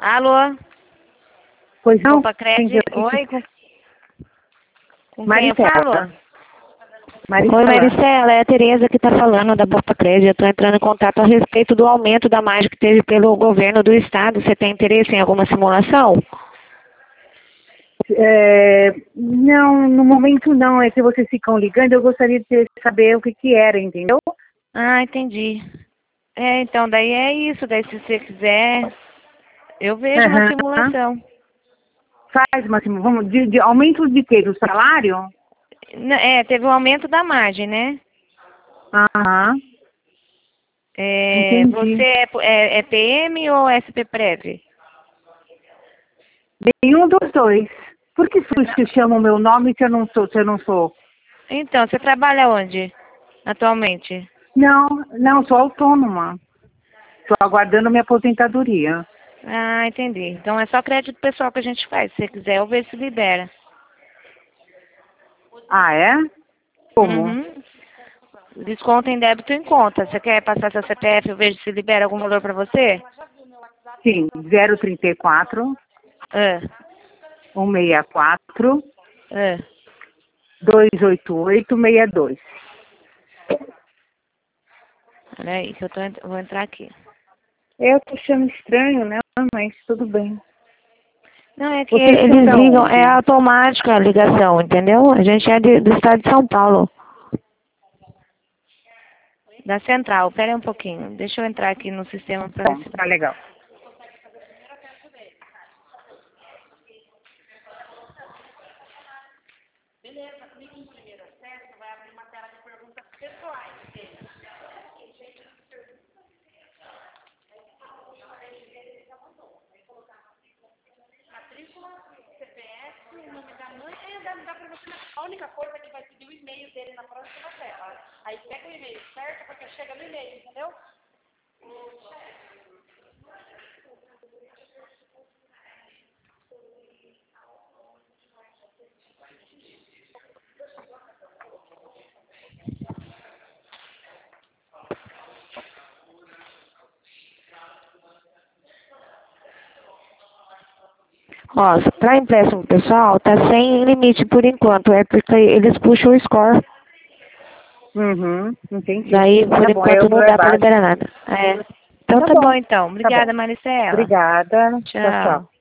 Alô? Pois não? Opa, Crédito. Oi, com quem eu Maricela. falo? Maricela. Oi, Maricela, é a Tereza que está falando da Bopa Crédito. Eu estou entrando em contato a respeito do aumento da margem que teve pelo governo do estado. Você tem interesse em alguma simulação? Não, no momento não. É que vocês ficam ligando. Eu gostaria de saber o que era, entendeu? Ah, entendi. Então, daí é isso. Daí, se você quiser, eu vejo uma simulação. Faz uma simulação. Vamos, de aumento de quê? Do salário? Teve um aumento da margem, né? Aham. Entendi. Você é PM ou SP-Prev? Nenhum dos dois. Por que vocês chamam meu nome se eu não sou? Então, você trabalha onde atualmente? Não, sou autônoma. Estou aguardando minha aposentadoria. Ah, entendi. Então é só crédito pessoal que a gente faz. Se você quiser, eu vejo se libera. Ah, é? Como? Uhum. Desconto em débito em conta. Você quer passar seu CPF, eu vejo se libera algum valor para você? Sim, 034 Ah, 164 ah. 28862. Peraí, que vou entrar aqui. Eu tô achando estranho, né? Mas tudo bem. Não, é que Vocês são eles da ligam, onde? é automática a ligação, entendeu? A gente é do estado de São Paulo. Da central. Pera aí um pouquinho. Deixa eu entrar aqui no sistema para ver Bom, se... tá legal. A única coisa é que vai pedir o e-mail dele na próxima tela. Aí pega o e-mail certo, porque chega no e-mail, entendeu? Ó, para empréstimo pessoal, tá sem limite por enquanto. É porque eles puxam o score. Entendi. Daí, por Tá bom, enquanto, o meu não é dá para baixo. liberar nada. Então Tá tá bom, bom, então. tá bom. Obrigada, Maricela. Obrigada. Tchau, Tchau. tchau.